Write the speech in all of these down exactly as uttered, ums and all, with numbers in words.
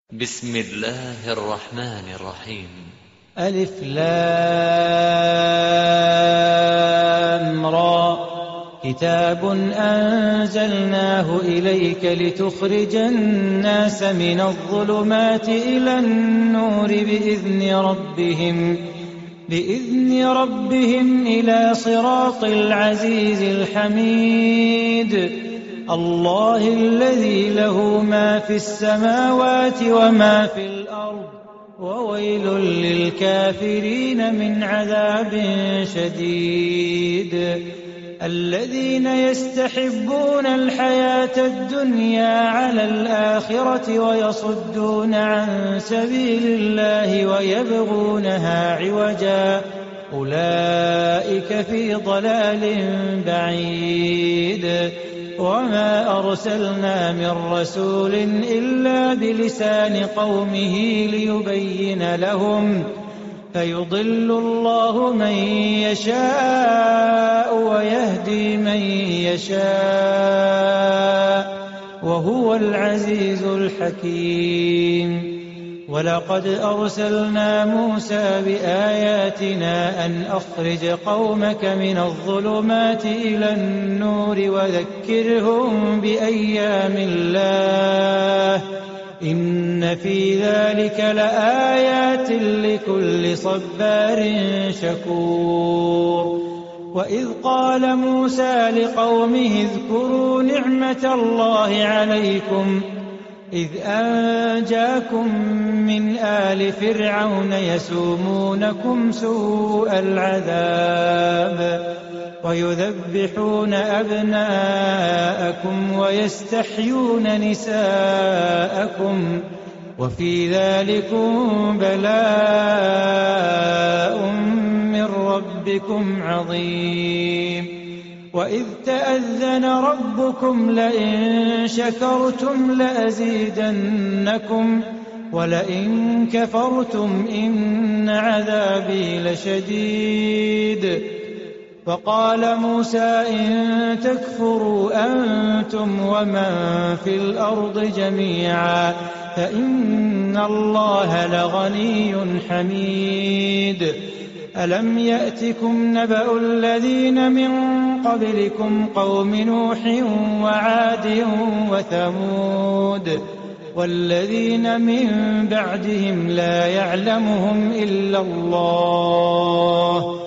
بسم الله الرحمن الرحيم. ألف لام را كتاب أنزلناه إليك لتخرج الناس من الظلمات إلى النور بإذن ربهم بإذن ربهم إلى صراط العزيز الحميد الله الذي له ما في السماوات وما في الأرض وويل للكافرين من عذاب شديد الذين يستحبون الحياة الدنيا على الآخرة ويصدون عن سبيل الله ويبغونها عوجا أولئك في ضلال بعيد وما أرسلنا من رسول إلا بلسان قومه ليبين لهم فيضل الله من يشاء ويهدي من يشاء وهو العزيز الحكيم ولقد أرسلنا موسى بآياتنا أن أخرج قومك من الظلمات إلى النور وذكرهم بأيام الله إن في ذلك لآيات لكل صبار شكور وإذ قال موسى لقومه اذكروا نعمة الله عليكم إذ أنجاكم من آل فرعون يسومونكم سوء العذاب ويذبحون أبناءكم ويستحيون نساءكم وفي ذلكم بلاء من ربكم عظيم وإذ تأذن ربكم لئن شكرتم لأزيدنكم ولئن كفرتم إن عذابي لشديد فقال موسى إن تكفروا أنتم ومن في الأرض جميعا فإن الله لغني حميد ألم يأتكم نبأ الذين من قبلكم قوم نوح وعاد وثمود والذين من بعدهم لا يعلمهم إلا الله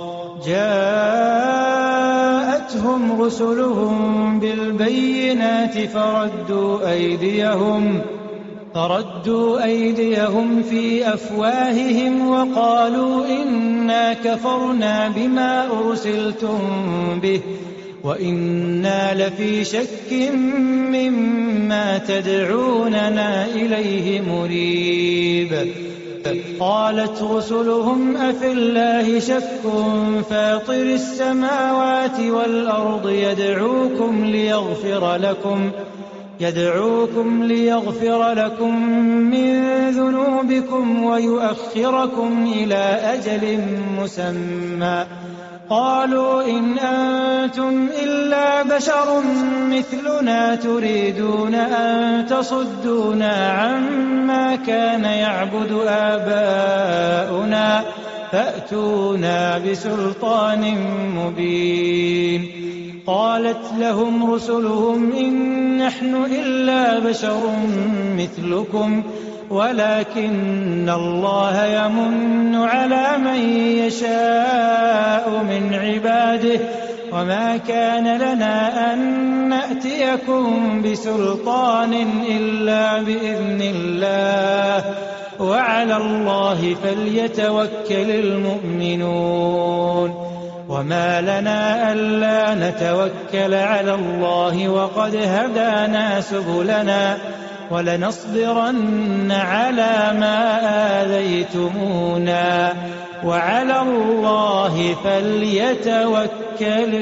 جاءتهم رسلهم بالبينات فردوا أيديهم فردوا أيديهم في أفواههم وقالوا إنا كفرنا بما أرسلتم به وإنا لفي شك مما تدعوننا إليه مريب قالت رسلهم أفي الله شك فاطر السماوات والأرض يدعوكم ليغفر لكم يدعوكم ليغفر لكم من ذنوبكم ويؤخركم إلى أجل مسمى قالوا إن أنتم إلا بشر مثلنا تريدون أن تصدونا عما كان يعبد آباؤنا فأتونا بسلطان مبين قالت لهم رسلهم إن نحن إلا بشر مثلكم ولكن الله يمن على من يشاء من عباده وما كان لنا أن نأتيكم بسلطان إلا بإذن الله وعلى الله فليتوكل المؤمنون وما لنا ألا نتوكل على الله وقد هدانا سبلنا ولنصبرن على ما آذيتمونا وعلى الله فليتوكل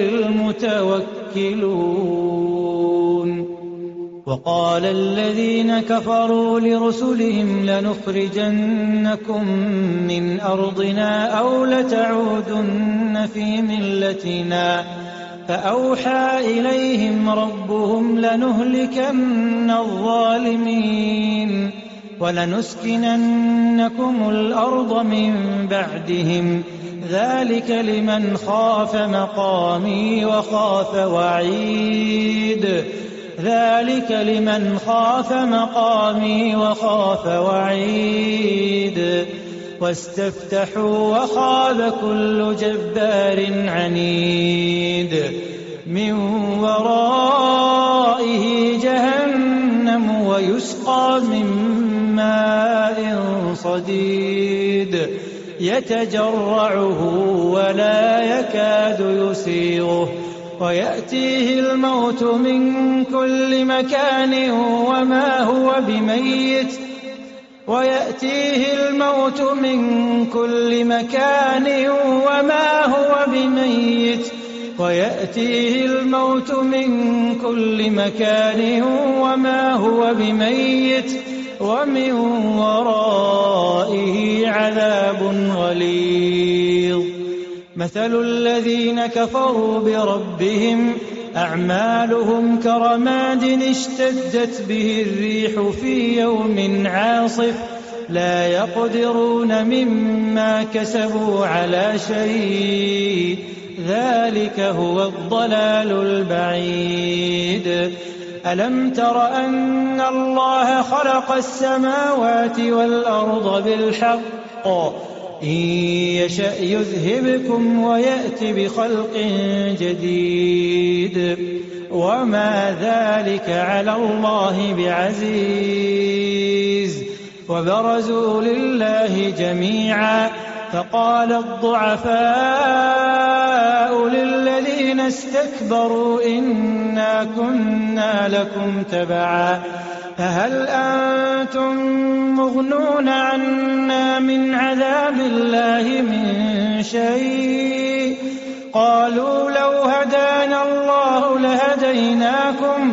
المتوكلون وقال الذين كفروا لرسلهم لنخرجنكم من أرضنا أو لتعودن في ملتنا فأوحى إليهم ربهم لنهلكن الظالمين ولنسكننكم الأرض من بعدهم ذلك لمن خاف مقامي وخاف وعيد ذلك لمن خاف مقامي وخاف وعيد واستفتحوا وخاب كل جبار عنيد من ورائه جهنم ويسقى من ماء صديد يتجرعه ولا يكاد يسيغه ويأتيه الموت من كل مكان وما هو بميت ويأتيه الموت من كل مكان وما هو بميت ويأتيه الموت من كل مكان وما هو بميت ومن ورائه عذاب غليظ مثل الذين كفروا بربهم أعمالهم كرماد اشتدت به الريح في يوم عاصف لا يقدرون مما كسبوا على شيء ذلك هو الضلال البعيد ألم تر أن الله خلق السماوات والأرض بالحق إن يشأ يذهبكم ويأت بخلق جديد وما ذلك على الله بعزيز وبرزوا لله جميعا فقال الضعفاء للذين استكبروا إنا كنا لكم تبعا فهل أنتم مغنون عنا من عذاب الله من شيء قالوا لو هدانا الله لهديناكم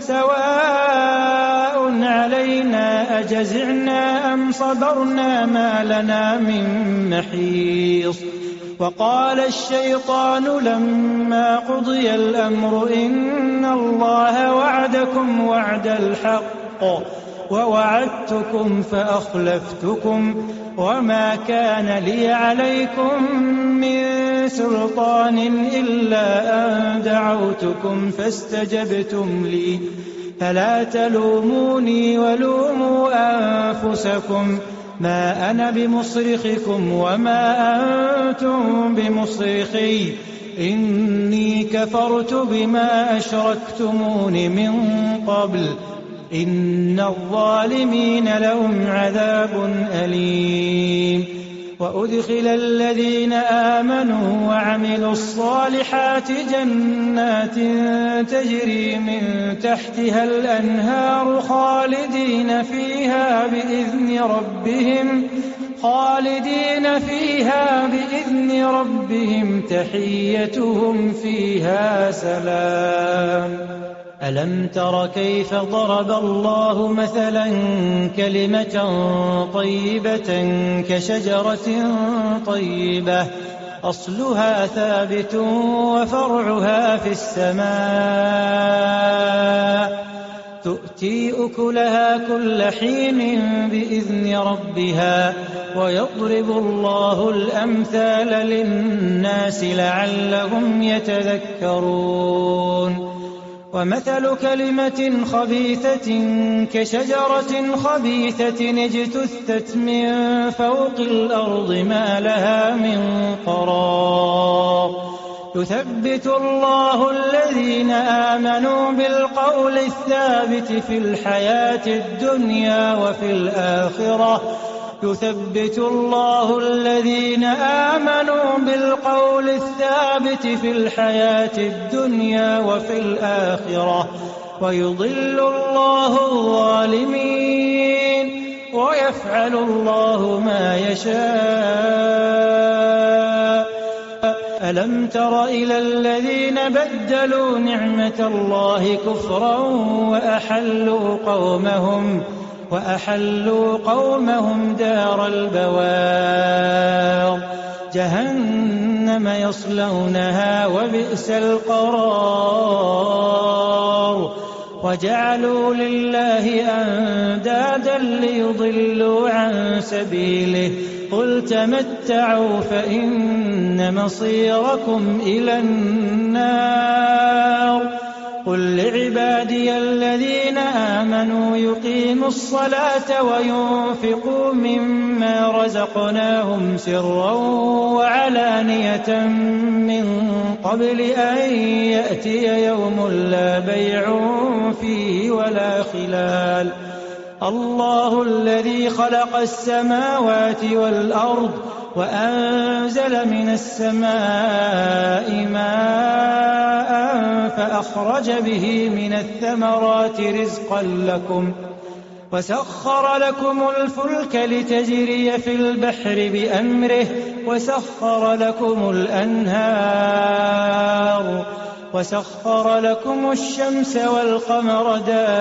سواء علينا أجزعنا أم صبرنا ما لنا من محيص وقال الشيطان لما قضي الأمر إن الله وعدكم وعد الحق ووعدتكم فأخلفتكم وما كان لي عليكم من سلطان إلا أن دعوتكم فاستجبتم لي فلا تلوموني ولوموا أنفسكم ما أنا بمصرخكم وما أنتم بمصرخي إني كفرت بما أشركتمون من قبل إن الظالمين لهم عذاب أليم وأدخل الذين آمنوا وعملوا الصالحات جنات تجري من تحتها الأنهار خالدين فيها بإذن ربهم خالدين فيها بإذن ربهم تحيتهم فيها سلام ألم تر كيف ضرب الله مثلا كلمة طيبة كشجرة طيبة أصلها ثابت وفرعها في السماء تؤتي أكلها كل حين بإذن ربها ويضرب الله الأمثال للناس لعلهم يتذكرون ومثل كلمة خبيثة كشجرة خبيثة اجتثت من فوق الأرض ما لها من قرار يثبت الله الذين آمنوا بالقول الثابت في الحياة الدنيا وفي الآخرة يثبت الله الذين آمنوا بالقول الثابت في الحياة الدنيا وفي الآخرة ويضل الله الظالمين ويفعل الله ما يشاء ألم تر إلى الذين بدلوا نعمة الله كفرا وأحلوا قومهم وأحلوا قومهم دار البوار جهنم يصلونها وبئس القرار وجعلوا لله أندادا ليضلوا عن سبيله قل تمتعوا فإن مصيركم إلى النار قل لعبادي الذين آمنوا يقيموا الصلاة وينفقوا مما رزقناهم سرا وعلانية من قبل أن يأتي يوم لا بيع فيه ولا خلال الله الذي خلق السماوات والأرض وأنزل من السماء ماء فأخرج به من الثمرات رزقا لكم وسخر لكم الفلك لتجري في البحر بأمره وسخر لكم الأنهار وسخر لكم الشمس والقمر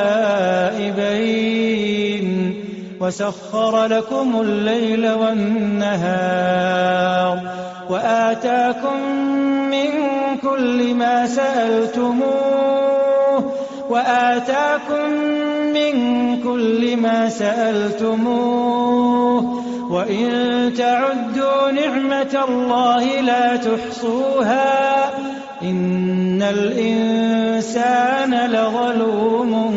دائبين وسخر لكم الليل والنهار وآتاكم من كل ما سألتموه وآتاكم من كل ما سألتموه وإن تعدوا نعمة الله لا تحصوها إن الإنسان لظلوم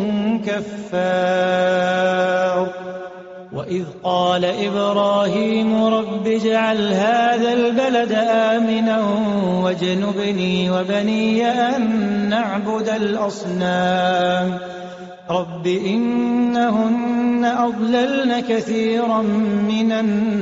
كفار وإذ قال إبراهيم رب اجعل هذا البلد آمنا واجنبني وبني أن نعبد الأصنام رب إنهن أضللن كثيرا من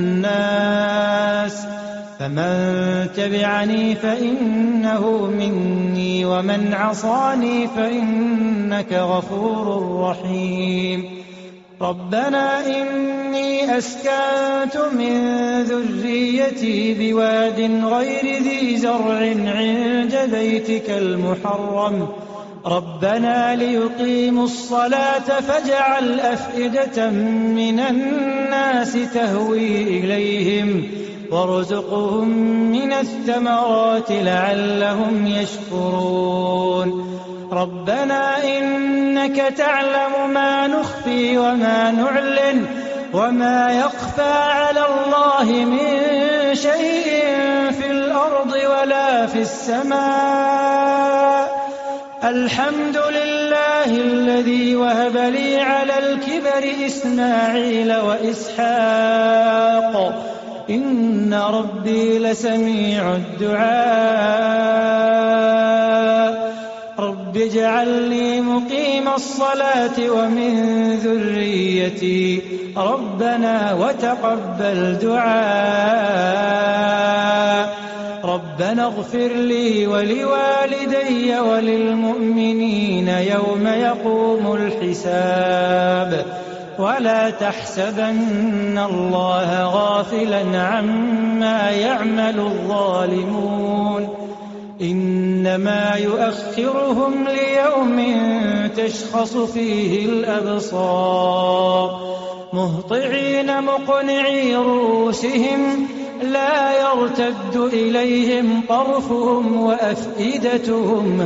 الناس فمن تبعني فإنه مني ومن عصاني فإنك غفور رحيم ربنا إني أسكنت من ذريتي بواد غير ذي زرع عند بيتك المحرم ربنا ليقيموا الصلاة فاجعل أفئدة من الناس تهوي إليهم وارزقهم من الثمرات لعلهم يشكرون ربنا إنك تعلم ما نخفي وما نعلن وما يخفى على الله من شيء في الأرض ولا في السماء الحمد لله الذي وهب لي على الكبر إسماعيل وإسحاق إن ربي لسميع الدعاء رب اجعلني مقيم الصلاة ومن ذريتي ربنا وتقبل دعاء ربنا اغفر لي ولوالدي وللمؤمنين يوم يقوم الحساب ولا تحسبن الله غافلا عما يعمل الظالمون إنما يؤخرهم ليوم تشخص فيه الأبصار مهطعين مقنعي رؤوسهم لا يرتد إليهم طرفهم وأفئدتهم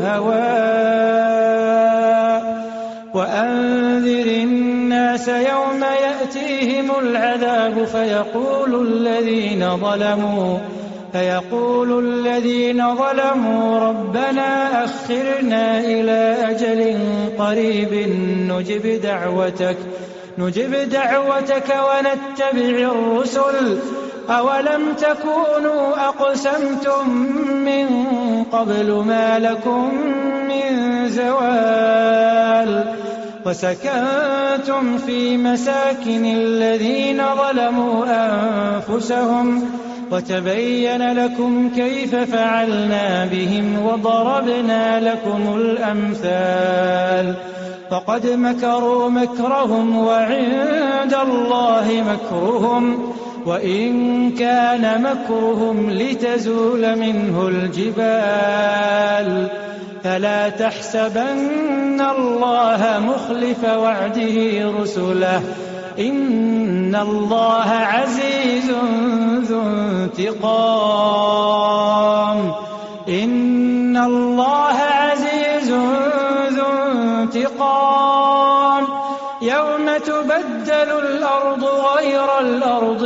هواء وأنذر الناس يوم يأتيهم العذاب فيقول الذين ظلموا فيقول الذين ظلموا ربنا أخرنا إلى أجل قريب نجب دعوتك نجب دعوتك ونتبع الرسل أولم تكونوا أقسمتم من قبل ما لكم من زوال وسكنتم في مساكن الذين ظلموا أنفسهم وتبين لكم كيف فعلنا بهم وضربنا لكم الأمثال فقد مكروا مكرهم وعند الله مكرهم وإن كان مكرهم لتزول منه الجبال فلا تحسبن الله مخلف وعده رسله إن الله عزيز ذو انتقام إن الله عزيز ذو انتقام الأرض غير الأرض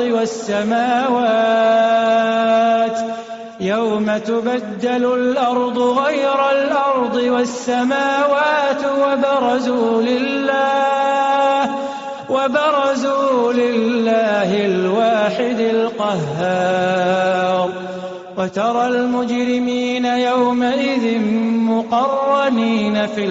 والسماوات يوم تبدل الأرض غير الأرض والسماوات وبرزوا لله وبرزوا لله الواحد القهار وترى المجرمين يومئذ مقرنين في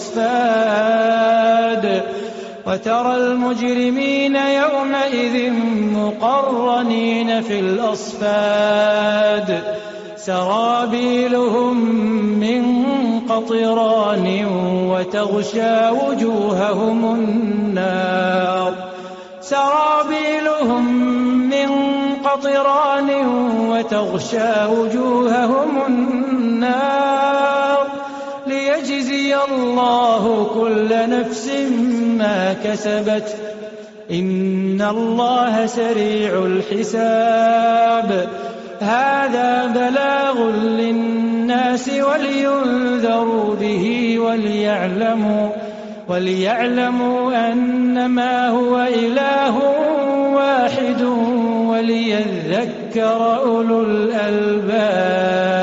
الأصفاد وترى المجرمين يومئذ مقرنين في الأصفاد سرابيلهم من قطران وتغشى وجوههم النار سرابيلهم من قطران وتغشى وجوههم النار ليجزي الله كل نفس ما كسبت إن الله سريع الحساب هذا بلاغ للناس ولينذروا به وليعلموا وليعلموا أنما هو إله واحد وليذكر أولو الألباب.